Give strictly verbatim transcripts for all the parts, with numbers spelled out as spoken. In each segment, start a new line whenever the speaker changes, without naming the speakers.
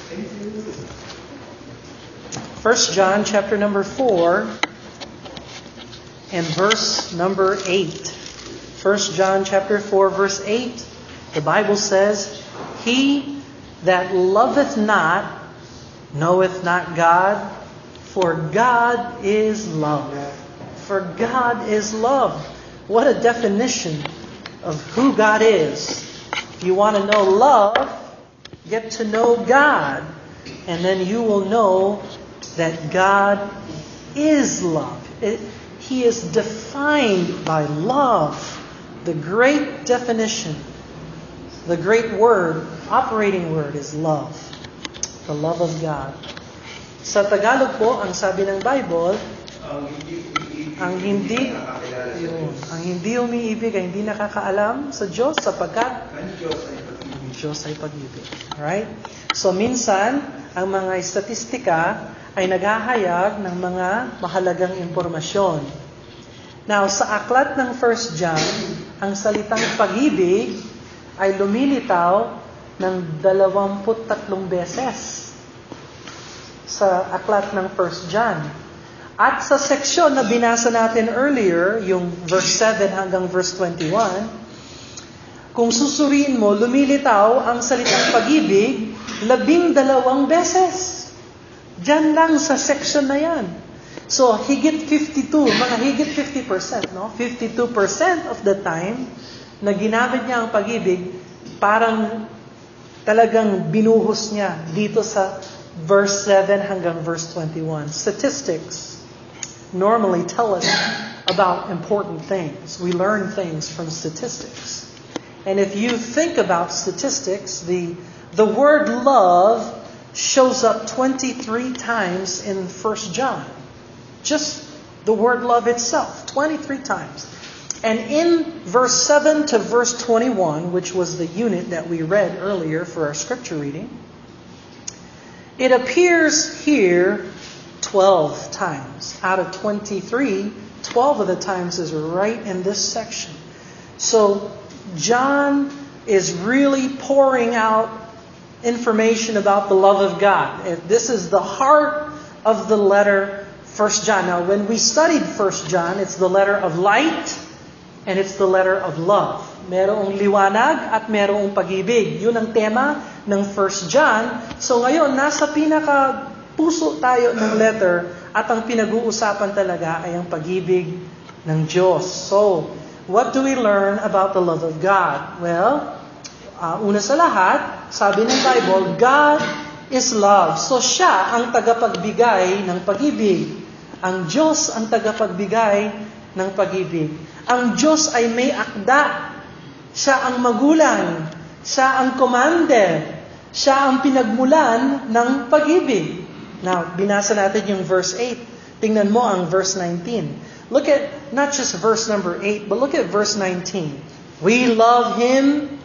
First John chapter number four and verse number eight. First John chapter four verse eight. The Bible says, "He that loveth not knoweth not God, for God is love." For God is love. What a definition of who God is. You want to know love, get to know God, and then you will know that God is love. It, he is defined by love. The great definition, the great word, operating word is love. The love of God. Sa Tagalog po, ang sabi ng Bible, ang hindi yun, ang hindi umiibig ay hindi nakakaalam sa Diyos sapagkat ang Diyos ay pag-ibig. Alright? So minsan, ang mga statistika ay naghahayag ng mga mahalagang impormasyon. Now, sa aklat ng First John, ang salitang pag-ibig ay lumilitaw ng dalawamput tatlong beses sa aklat ng First John. At sa seksyon na binasa natin earlier, yung verse seven hanggang verse twenty-one, kung susuriin mo, lumilitaw ang salitang pag-ibig labing dalawang beses. Diyan lang sa section na yan. So, higit fifty-two, mga higit fifty percent, no? fifty-two percent of the time na ginamit niya ang pag-ibig, parang talagang binuhos niya dito sa verse seven hanggang verse twenty-one. Statistics normally tell us about important things. We learn things from statistics. And if you think about statistics, the the word love shows up twenty-three times in First John. Just the word love itself, twenty-three times. And in verse seven to verse twenty-one, which was the unit that we read earlier for our scripture reading, it appears here twelve times. Out of twenty-three, twelve of the times is right in this section. So John is really pouring out information about the love of God. This is the heart of the letter First John. Now, when we studied First John, it's the letter of light and it's the letter of love. Merong liwanag at merong pag-ibig. Yun ang tema ng First John. So ngayon, nasa pinaka puso tayo ng letter at ang pinag-uusapan talaga ay ang pag-ibig ng Diyos. So, what do we learn about the love of God? Well, Uh, una sa lahat, sabi ng Bible, God is love. So siya ang tagapagbigay ng pag-ibig. Ang Diyos ang tagapagbigay ng pag-ibig. Ang Diyos ay may akda. Siya ang magulang. Siya ang commander. Siya ang pinagmulan ng pag-ibig. Now, binasa natin yung verse eight. Tingnan mo ang verse nineteen. Look at, not just verse number eight, but look at verse nineteen. We love Him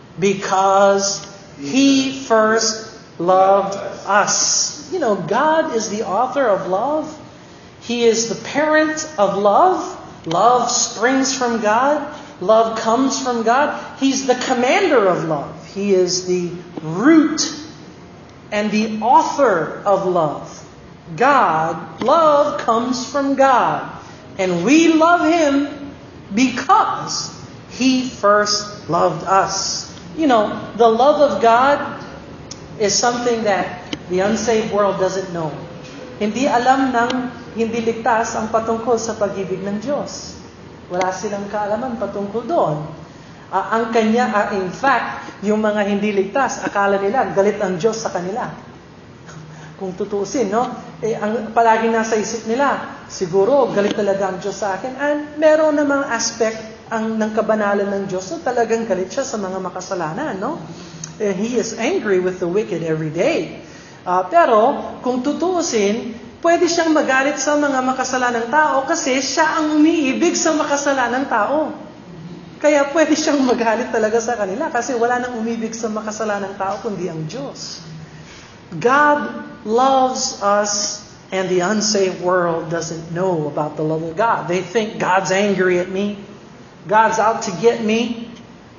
because He first loved us. You know, God is the author of love. He is the parent of love. Love springs from God. Love comes from God. He's the commander of love. He is the root and the author of love. God, love comes from God. And we love Him because He first loved us. You know, the love of God is something that the unsaved world doesn't know. Hindi alam ng hindi ligtas ang patungkol sa pag-ibig ng Diyos. Wala silang kaalaman patungkol doon. Uh, ang kanya, uh, in fact, yung mga hindi ligtas, akala nila galit ang Diyos sa kanila. Kung tutuusin, no? Eh, ang palagi nasa isip nila, siguro galit talaga ang Diyos sa akin. And meron namang aspect ang ng kabanalan ng Diyos na talagang galit siya sa mga makasalanan, no? Eh, He is angry with the wicked every day. Uh, pero, kung tutuusin, pwede siyang magalit sa mga makasalanang tao kasi siya ang umiibig sa makasalanang tao. Kaya pwede siyang magalit talaga sa kanila kasi wala nang umibig sa makasalanang tao kundi ang Diyos. God loves us and the unsaved world doesn't know about the love of God. They think God's angry at me. God's out to get me.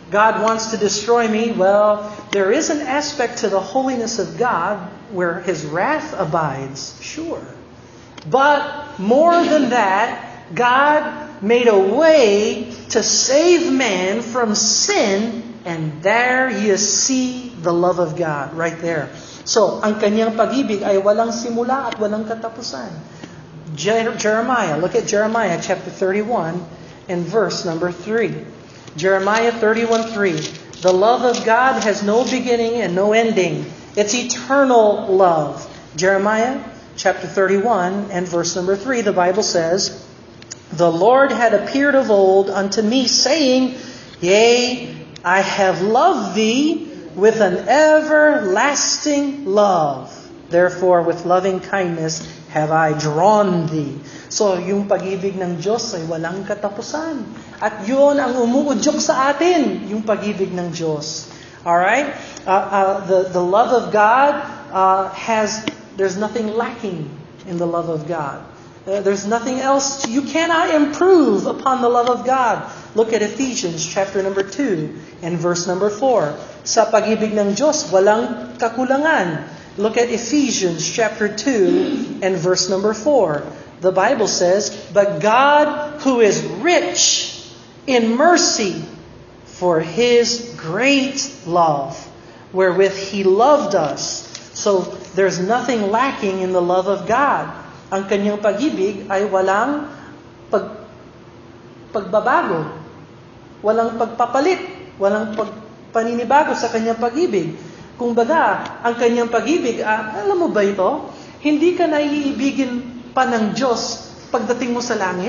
God wants to destroy me. Well, there is an aspect to the holiness of God where His wrath abides, sure. But more than that, God made a way to save man from sin, and there you see the love of God right there. So, ang kanyang pag-ibig ay walang simula at walang katapusan. Jeremiah, look at Jeremiah chapter thirty-one and verse number three. Jeremiah thirty-one three. The love of God has no beginning and no ending. It's eternal love. Jeremiah chapter thirty-one and verse number three, the Bible says, The Lord had appeared of old unto me, saying, Yea, I have loved thee with an everlasting love. Therefore, with loving kindness have I drawn thee. So, yung pag-ibig ng Diyos ay walang katapusan. At yun ang umuudyok sa atin, yung pag-ibig ng Diyos. Alright? Uh, uh, the, the love of God uh, has, there's nothing lacking in the love of God. Uh, there's nothing else. To, you cannot improve upon the love of God. Look at Ephesians chapter number two and verse number four. Sa pag-ibig ng Diyos, walang kakulangan. Look at Ephesians chapter two and verse number four. The Bible says, But God, who is rich in mercy, for His great love, wherewith He loved us. So, there's nothing lacking in the love of God. Ang kanyang pag-ibig ay walang pag, pagbabago, walang pagpapalit, walang pagpaninibago sa kanyang pag-ibig. Kung baga, ang kanyang pag-ibig, ah, alam mo ba ito? Hindi ka naiibigin pa ng Diyos pagdating mo sa langit.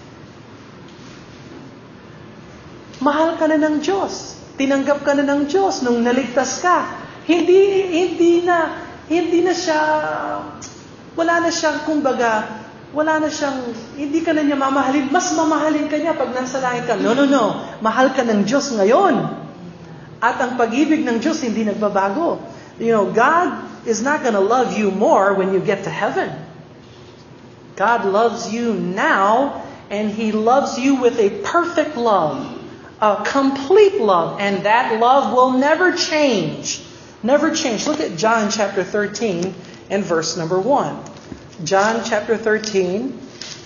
Mahal ka na ng Diyos. Tinanggap ka na ng Diyos nung naligtas ka. Hindi hindi na hindi na siya wala na siyang kumbaga, wala na siyang hindi ka na niya mamahalin, mas mamahalin ka niya pag nasa langit ka. No, no, no. Mahal ka ng Diyos ngayon. At ang pag-ibig ng Diyos hindi nagbabago. You know, God is not gonna love you more when you get to heaven. God loves you now, and He loves you with a perfect love, a complete love, and that love will never change. Never change. Look at John chapter thirteen and verse number one. John chapter thirteen,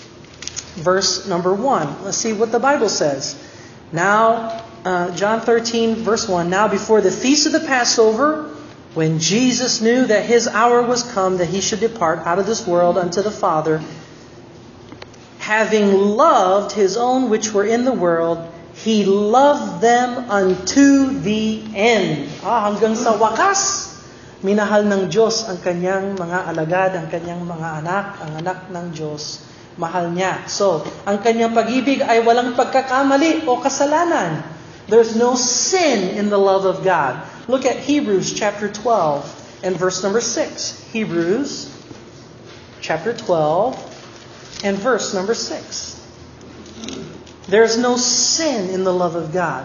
verse number one. Let's see what the Bible says. Now, uh, John thirteen, verse one. Now before the feast of the Passover, when Jesus knew that His hour was come, that He should depart out of this world unto the Father, having loved His own which were in the world, He loved them unto the end. Ah, hanggang sa wakas, minahal ng Diyos ang kanyang mga alagad, ang kanyang mga anak, ang anak ng Diyos, mahal niya. So, ang kanyang pag-ibig ay walang pagkakamali o kasalanan. There's no sin in the love of God. Look at Hebrews chapter twelve and verse number six. Hebrews chapter twelve and verse number six. There's no sin in the love of God.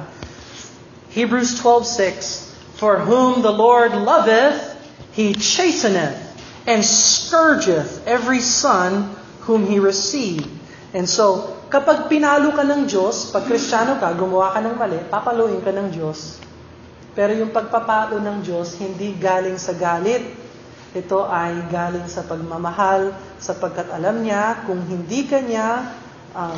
Hebrews twelve six. For whom the Lord loveth, He chasteneth, and scourgeth every son whom He received. And so, kapag pinalo ka ng Diyos, pag Kristiyano ka, gumawa ka ng mali, papaluin ka ng Diyos. Pero yung pagpapalo ng Diyos, hindi galing sa galit. Ito ay galing sa pagmamahal, sapagkat alam niya, kung hindi ka niya, um,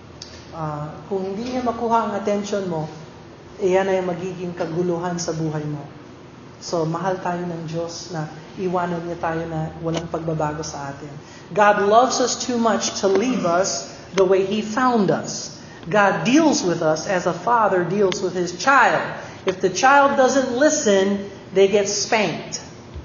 uh, kung hindi niya makuha ang attention mo, iyan ay magiging kaguluhan sa buhay mo. So, mahal tayo ng Diyos na iwanan niya tayo na walang pagbabago sa atin. God loves us too much to leave us the way He found us. God deals with us as a father deals with his child. If the child doesn't listen, they get spanked.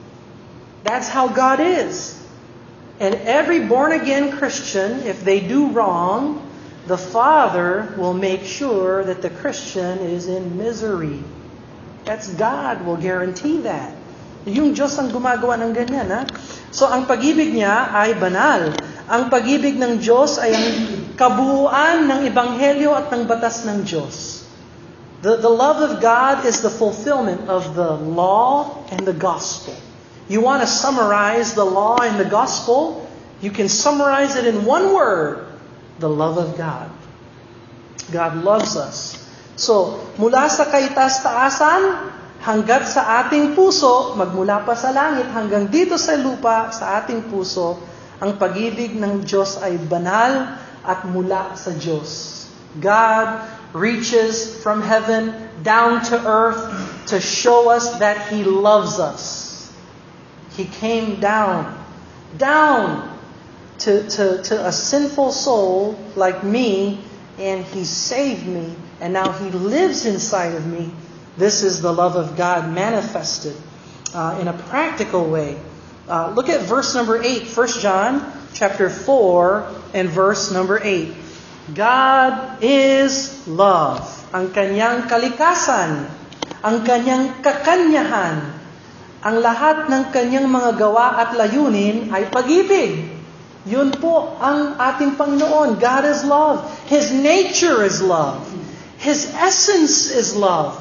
That's how God is. And every born-again Christian, if they do wrong, the Father will make sure that the Christian is in misery. That's God will guarantee that. Yung Diyos ang gumagawa ng ganyan. Ha? So, ang pag-ibig niya ay banal. Ang pag-ibig ng Diyos ay ang kabuuan ng Ebanghelyo at ng batas ng Diyos. The, the love of God is the fulfillment of the law and the gospel. You want to summarize the law and the gospel? You can summarize it in one word. The love of God. God loves us So, mula sa kaitaas-taasan, hanggat sa ating puso, magmula pa sa langit hanggang dito sa lupa, sa ating puso, ang pag-ibig ng Diyos ay banal at mula sa Diyos. God reaches from heaven down to earth to show us that He loves us. He came down, down to, to, to a sinful soul like me, and He saved me, and now He lives inside of me. This is the love of God manifested uh, in a practical way. Uh, look at verse number eight, First John chapter four and verse number eight. God is love. Ang kanyang kalikasan, ang kanyang kakanyahan, ang lahat ng kanyang mga gawa at layunin ay pag-ibig. Yun po ang ating Panginoon. God is love. His nature is love. His essence is love.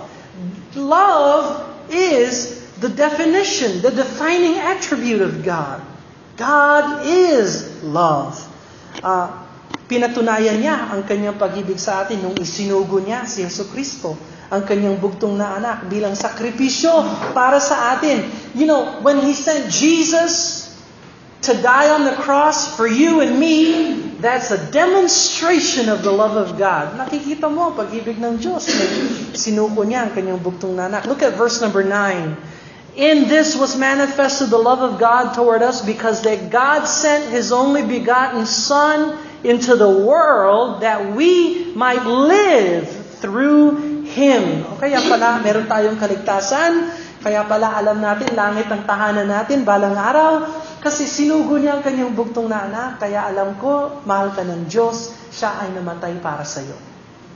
Love is the definition, the defining attribute of God. God is love. Uh, pinatunayan niya ang kanyang pag-ibig sa atin nung isinugo niya si Jesucristo, ang kanyang bugtong na anak bilang sakripisyo para sa atin. You know, when He sent Jesus to die on the cross for you and me, that's a demonstration of the love of God. Nakikita mo, pag-ibig ng Diyos. Sinuko niya ang kanyang bugtong na anak. Look at verse number nine. In this was manifested the love of God toward us, because that God sent His only begotten Son into the world that we might live through Him. O kaya pala, meron tayong kaligtasan. Kaya pala, alam natin, langit ang tahanan natin balang araw. Kasi sinugo niya ang kanyang bugtong na anak. Kaya alam ko, mahal ka ng Diyos. Siya ay namatay para sa iyo.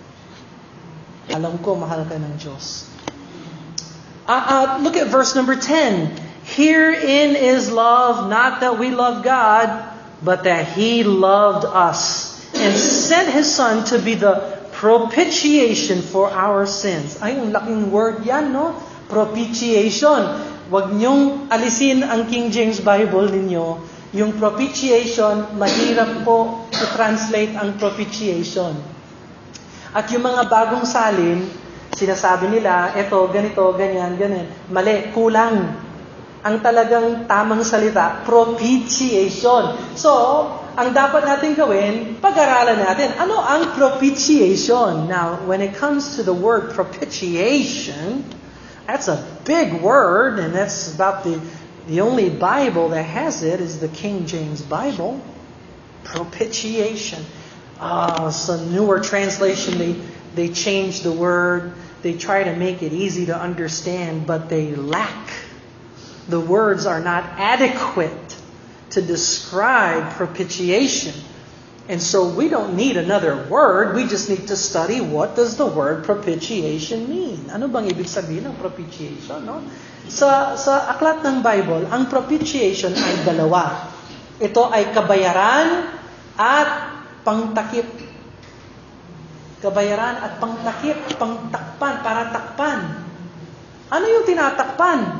Alam ko, mahal ka ng Diyos. Uh, uh, look at verse number ten. Herein is love, not that we love God, but that He loved us and sent His Son to be the propitiation for our sins. Ay, ang laking word yan, no? Propitiation. Huwag niyong alisin ang King James Bible ninyo. Yung propitiation, mahirap po i-translate ang propitiation. At yung mga bagong salin, sinasabi nila, eto, ganito, ganyan, ganyan. Mali, kulang. Ang talagang tamang salita, propitiation. So, ang dapat natin gawin, pag-aralan natin, ano ang propitiation? Now, when it comes to the word propitiation, that's a big word, and that's about the, the only Bible that has it is the King James Bible. Propitiation. Uh, some newer translation, they, they change the word. They try to make it easy to understand, but they lack. The words are not adequate to describe propitiation. And so we don't need another word. We just need to study what does the word propitiation mean. Ano bang ibig sabihin ng propitiation? No? Sa, sa aklat ng Bible, ang propitiation ay dalawa. Ito ay kabayaran at pangtakip. Kabayaran at pangtakip, pangtakpan, para takpan. Ano yung tinatakpan?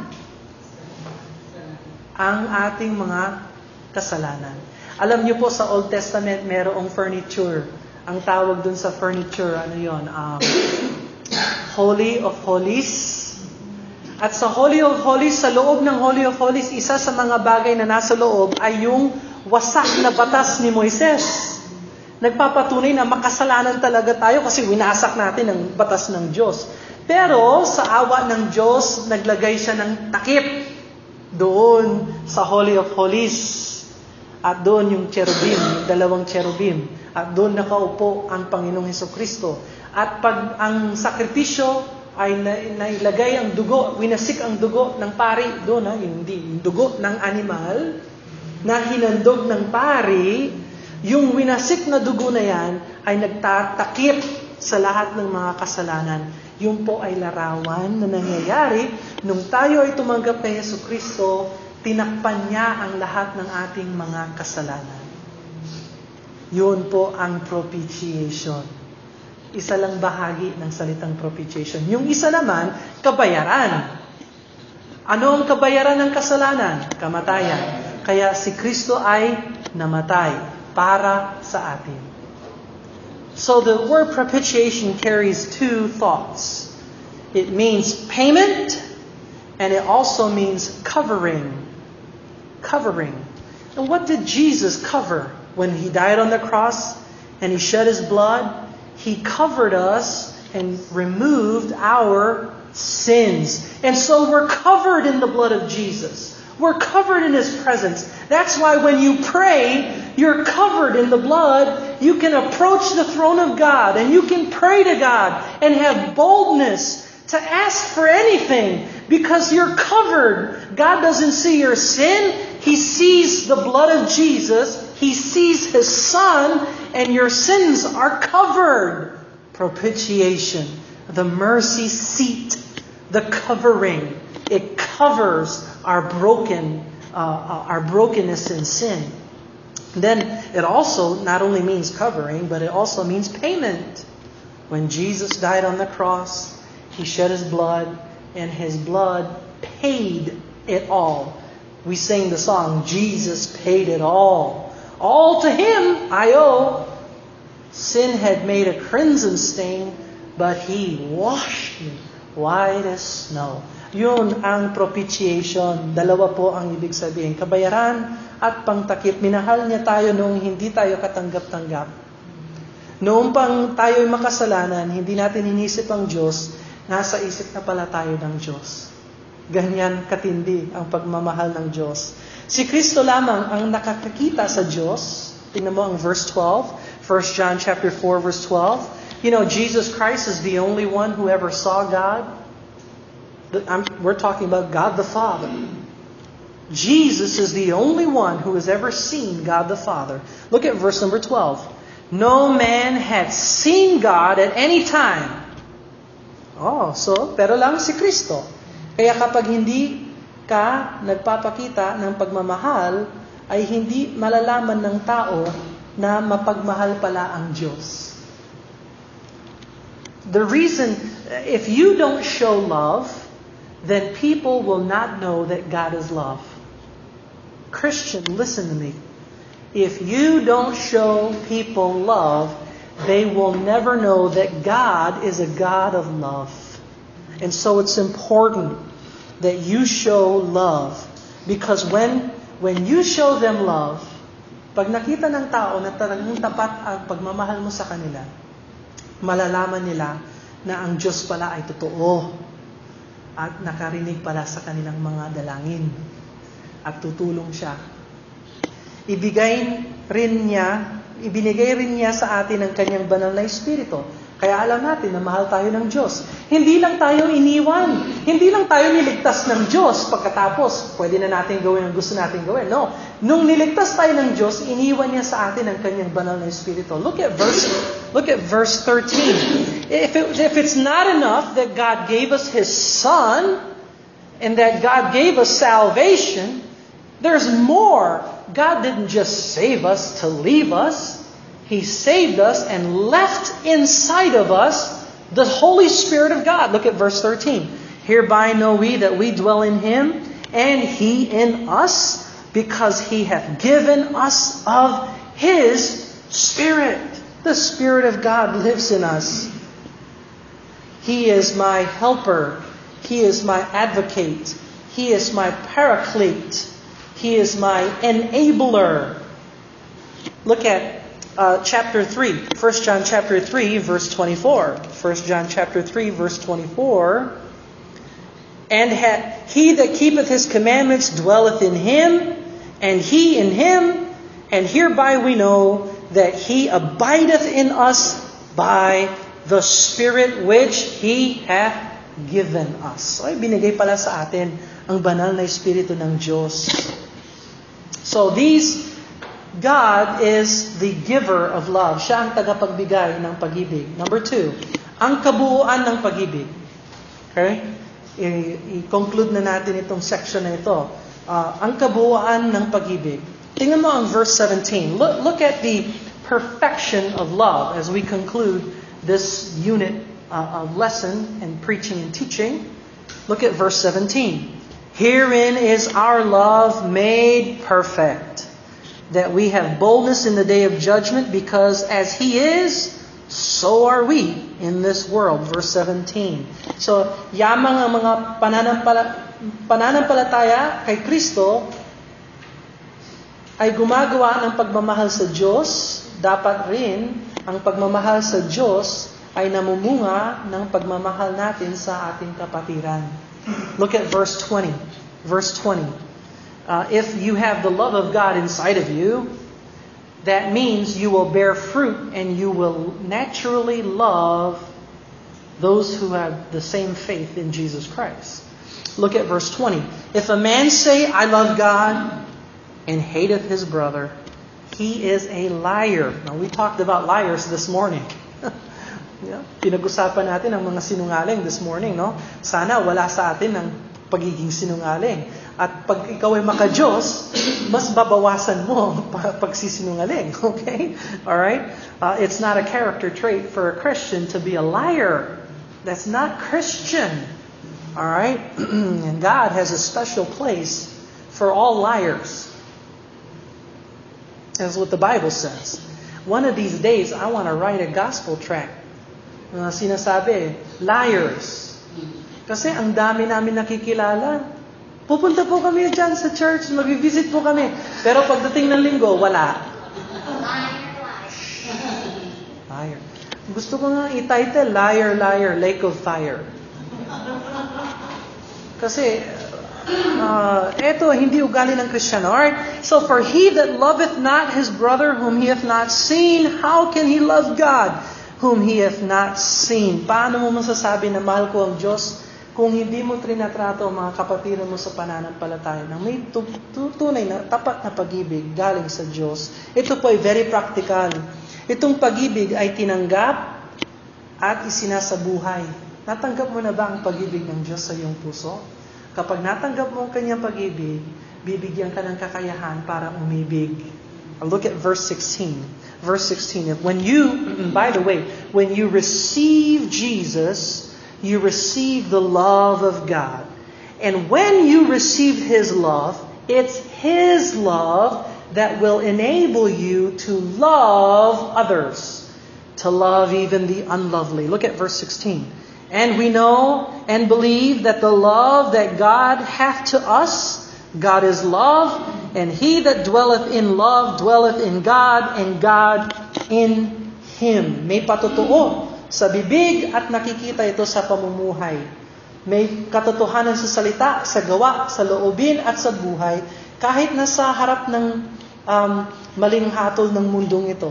Ang ating mga kasalanan. Alam niyo po sa Old Testament, merong furniture. Ang tawag dun sa furniture, ano yun? Um, Holy of Holies. At sa Holy of Holies, sa loob ng Holy of Holies, isa sa mga bagay na nasa loob ay yung wasak na batas ni Moises. Nagpapatunay na makasalanan talaga tayo kasi winasak natin ang batas ng Diyos. Pero sa awa ng Diyos, naglagay siya ng takip doon sa Holy of Holies. At doon yung cherubim, yung dalawang cherubim. At doon nakaupo ang Panginoong Hesukristo. At pag ang sakripisyo ay nailagay ang dugo, winasik ang dugo ng pari, doon ha, hindi, yung dugo ng animal, na hinandog ng pari, yung winasik na dugo na yan ay nagtatakip sa lahat ng mga kasalanan. Yun po ay larawan na nangyayari nung tayo ay tumanggap kay Jesucristo, tinakpan niya ang lahat ng ating mga kasalanan. Yun po ang propitiation. Isa lang bahagi ng salitang propitiation. Yung isa naman, kabayaran. Ano ang kabayaran ng kasalanan? Kamatayan. Kaya si Kristo ay namatay para sa atin. So the word propitiation carries two thoughts. It means payment, and it also means covering. Covering. And what did Jesus cover when He died on the cross and He shed His blood? He covered us and removed our sins. And so we're covered in the blood of Jesus. We're covered in His presence. That's why when you pray, you're covered in the blood. You can approach the throne of God and you can pray to God and have boldness to ask for anything because you're covered. God doesn't see your sin. He sees the blood of Jesus. He sees His Son, and your sins are covered. Propitiation, the mercy seat, the covering. It covers our broken, uh, our brokenness in sin. Then it also not only means covering, but it also means payment. When Jesus died on the cross, He shed His blood, and His blood paid it all. We sing the song, Jesus paid it all. All to Him I owe. Sin had made a crimson stain, but He washed me white as snow. Yun ang propitiation. Dalawa po ang ibig sabihin. Kabayaran at pangtakip. Minahal niya tayo noong hindi tayo katanggap-tanggap. Noong pang tayo'y makasalanan, hindi natin inisip ang Diyos, nasa isip na pala tayo ng Diyos. Ganyan katindi ang pagmamahal ng Diyos. Si Kristo lamang ang nakakakita sa Diyos. Tingnan mo ang verse twelve. First John chapter four verse twelve. You know, Jesus Christ is the only one who ever saw God. I'm, we're talking about God the Father. Jesus is the only one who has ever seen God the Father. Look at verse number twelve. No man had seen God at any time. Oh, so, pero lang si Kristo. Kaya kapag hindi ka nagpapakita ng pagmamahal, ay hindi malalaman ng tao na mapagmahal pala ang Diyos. The reason, if you don't show love, then people will not know that God is love. Christian, listen to me. If you don't show people love, they will never know that God is a God of love. And so it's important that you show love. Because when when you show them love, pag nakita ng tao na talagang tapat ang pagmamahal mo sa kanila, malalaman nila na ang Diyos pala ay totoo at nakarinig pala sa kanilang mga dalangin at tutulong siya. Ibigay rin niya, ibinigay rin niya sa atin ang kanyang banal na Espiritu. Kaya alam natin na mahal tayo ng Diyos. Hindi lang tayo iniwan. Hindi lang tayo niligtas ng Diyos pagkatapos pwede na natin gawin ang gusto natin gawin. No. Nung niligtas tayo ng Diyos, iniwan niya sa atin ang kanyang banal na Espiritu. Look at verse look at verse thirteen. If it, if it's not enough that God gave us His Son and that God gave us salvation, there's more. God didn't just save us to leave us. He saved us and left inside of us the Holy Spirit of God. Look at verse thirteen. Hereby know we that we dwell in Him, and He in us, because He hath given us of His Spirit. The Spirit of God lives in us. He is my helper. He is my advocate. He is my paraclete. He is my enabler. Look at Uh, chapter three, First John chapter three, verse twenty-four. First John chapter three, verse twenty-four. And ha- he that keepeth His commandments dwelleth in Him, and He in Him, and hereby we know that He abideth in us by the Spirit which He hath given us. So, binigay pala sa atin ang banal na Espiritu ng Diyos. So these God is the giver of love. Siya ang tagapagbigay ng pag-ibig. Number two, ang kabuuan ng pag-ibig. Okay? I- I-conclude na natin itong section na ito. Uh, ang kabuuan ng pag-ibig. Tingnan mo ang verse seventeen. Look, look at the perfection of love as we conclude this unit uh, of lesson and preaching and teaching. Look at verse seventeen. Herein is our love made perfect, that we have boldness in the day of judgment, because as He is, so are we in this world. Verse seventeen. So, yamang ang mga pananampala, pananampalataya kay Kristo ay gumagawa ng pagmamahal sa Diyos, dapat rin ang pagmamahal sa Diyos ay namumunga ng pagmamahal natin sa ating kapatiran. Look at verse twenty. Verse twenty. Uh, if you have the love of God inside of you, that means you will bear fruit and you will naturally love those who have the same faith in Jesus Christ. Look at verse twenty. If a man say, I love God, and hateth his brother, he is a liar. Now, we talked about liars this morning. Yeah. Pinag-usapan natin ang mga sinungaling this morning, no? Sana wala sa atin ang pagiging sinungaling. At pag ikaw ay maka-Diyos, mas babawasan mo ang pagsisinungaling. Okay? Alright? Uh, it's not a character trait for a Christian to be a liar. That's not Christian. Alright? And God has a special place for all liars. That's what the Bible says. One of these days, I want to write a gospel tract. Uh, sinasabi, liars. Kasi ang dami namin nakikilala. Pupunta po kami dyan sa church, mag-visit po kami. Pero pagdating ng linggo, wala. Liar. Gusto ko nga i-title, Liar, Liar, Lake of Fire. Kasi, uh, eto, hindi ugali ng Kristiyano. Alright? So, for he that loveth not his brother whom he hath not seen, how can he love God whom he hath not seen? Paano mo masasabi na mahal ko ang Diyos kung hindi mo trinatrato ang mga kapatiran mo sa pananampalataya ng may tunay na tapat na pag-ibig galing sa Diyos? Ito po ay very practical. Itong pag-ibig ay tinanggap at isinasabuhay. Natanggap mo na ba ang pag-ibig ng Diyos sa iyong puso? Kapag natanggap mo ang kanyang pag-ibig, bibigyan ka ng kakayahan para umibig. Look at verse sixteen. Verse sixteen. When you, by the way, when you receive Jesus, you receive the love of God. And when you receive His love, it's His love that will enable you to love others, to love even the unlovely. Look at verse sixteen. And we know and believe that the love that God hath to us, God is love, and he that dwelleth in love dwelleth in God, and God in Him. May patotoo sa bibig at nakikita ito sa pamumuhay. May katotohanan sa salita, sa gawa, sa loobin at sa buhay, kahit nasa harap ng um, maling hatol ng mundong ito.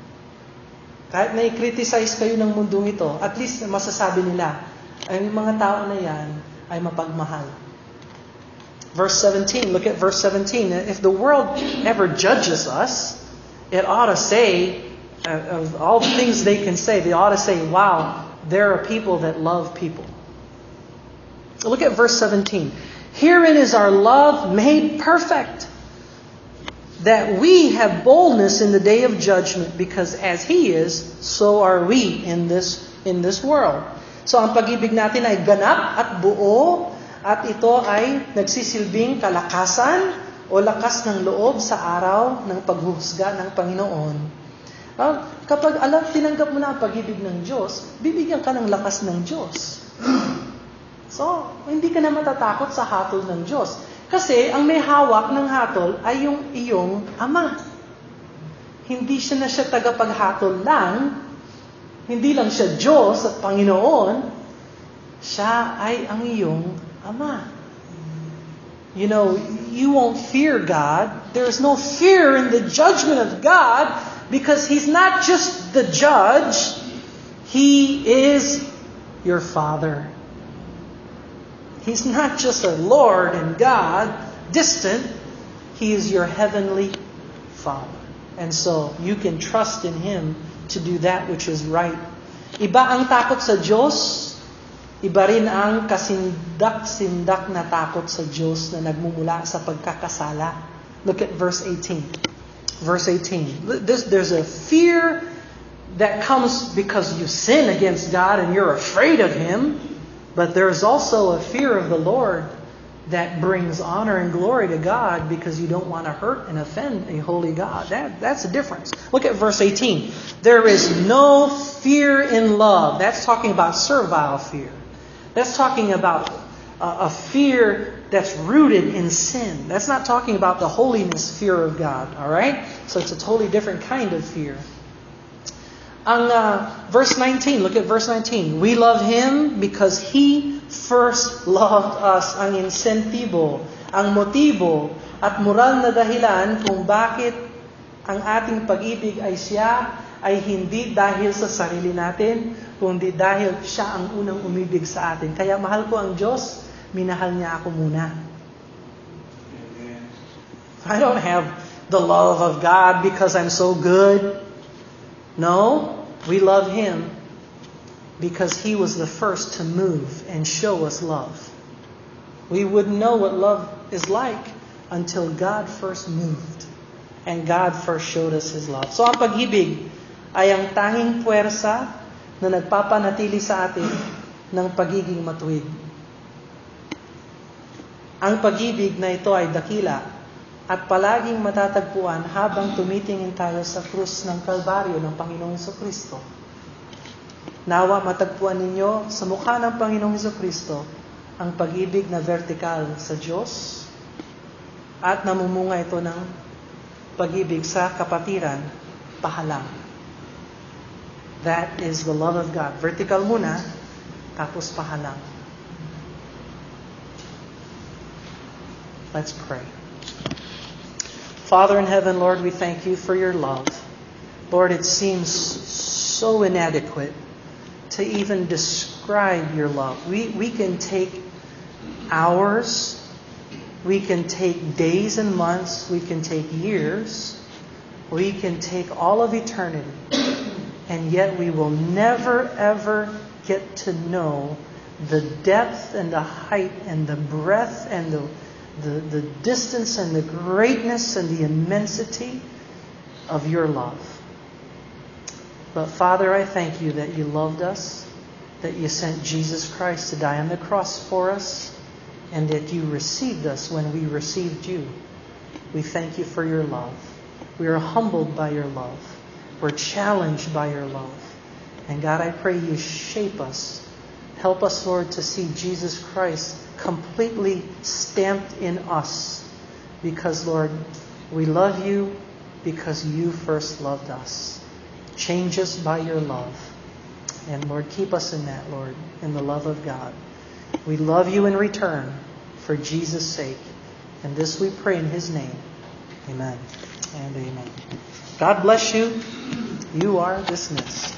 Kahit na i-criticize kayo ng mundong ito, at least masasabi nila, ang mga tao na yan ay mapagmahal. Verse seventeen, look at verse seventeen. If the world ever judges us, it ought to say, uh, of all the things they can say, they ought to say, wow, there are people that love people. Look at verse seventeen. Herein is our love made perfect, that we have boldness in the day of judgment, because as He is, so are we in this in this world. So ang pag-ibig natin ay ganap at buo, at ito ay nagsisilbing kalakasan o lakas ng loob sa araw ng paghuhusga ng Panginoon. Uh, kapag alam, tinanggap mo na ang pag-ibig ng Diyos, bibigyan ka ng lakas ng Diyos. So, hindi ka na matatakot sa hatol ng Diyos. Kasi ang may hawak ng hatol ay yung iyong Ama. Hindi siya na siya tagapaghatol lang, hindi lang siya Diyos at Panginoon, siya ay ang iyong Ama. You know, you won't fear God. There's no fear in the judgment of God because He's not just the judge, He is your Father. He's not just a Lord and God, distant. He is your heavenly Father. And so, you can trust in Him to do that which is right. Iba ang takot sa Diyos, iba rin ang kasindak-sindak na takot sa Diyos na nagmumula sa pagkakasala. Look at verse eighteen. Verse eighteen. This, there's a fear that comes because you sin against God and you're afraid of Him. But there's also a fear of the Lord that brings honor and glory to God because you don't want to hurt and offend a holy God. That, that's the difference. Look at verse eighteen. There is no fear in love. That's talking about servile fear. That's talking about a, a fear that's rooted in sin. That's not talking about the holiness fear of God. All right? So it's a totally different kind of fear. Ang uh, verse nineteen, look at verse nineteen. We love Him because He first loved us. Ang insentibo, ang motibo, at moral na dahilan kung bakit ang ating pag-ibig ay Siya ay hindi dahil sa sarili natin, kundi dahil Siya ang unang umibig sa atin. Kaya mahal ko ang Diyos, minahal niya ako muna. I don't have the love of God because I'm so good. No, we love Him because He was the first to move and show us love. We wouldn't know what love is like until God first moved and God first showed us His love. So ang pag-ibig ay ang tanging puwersa na nagpapanatili sa atin ng pagiging matuwid. Ang pag-ibig na ito ay dakila at palaging matatagpuan habang tumitingin tayo sa krus ng Kalbaryo ng Panginoong Jesucristo. Nawa matagpuan ninyo sa mukha ng Panginoong Jesucristo ang pag-ibig na vertikal sa Diyos at namumunga ito ng pag-ibig sa kapatiran, pahalang. That is the love of God. Vertical muna, tapos pahalang. Let's pray. Father in heaven, Lord, we thank You for Your love. Lord, it seems so inadequate to even describe Your love. We, we can take hours, we can take days and months, we can take years, we can take all of eternity, and yet we will never ever get to know the depth and the height and the breadth and the The, the distance and the greatness and the immensity of Your love. But Father, I thank You that You loved us, that You sent Jesus Christ to die on the cross for us, and that You received us when we received You. We thank You for Your love. We are humbled by Your love. We're challenged by Your love. And God, I pray You shape us. Help us, Lord, to see Jesus Christ completely stamped in us. Because, Lord, we love You because You first loved us. Change us by Your love. And, Lord, keep us in that, Lord, in the love of God. We love You in return for Jesus' sake. And this we pray in His name. Amen and amen. God bless you. You are dismissed.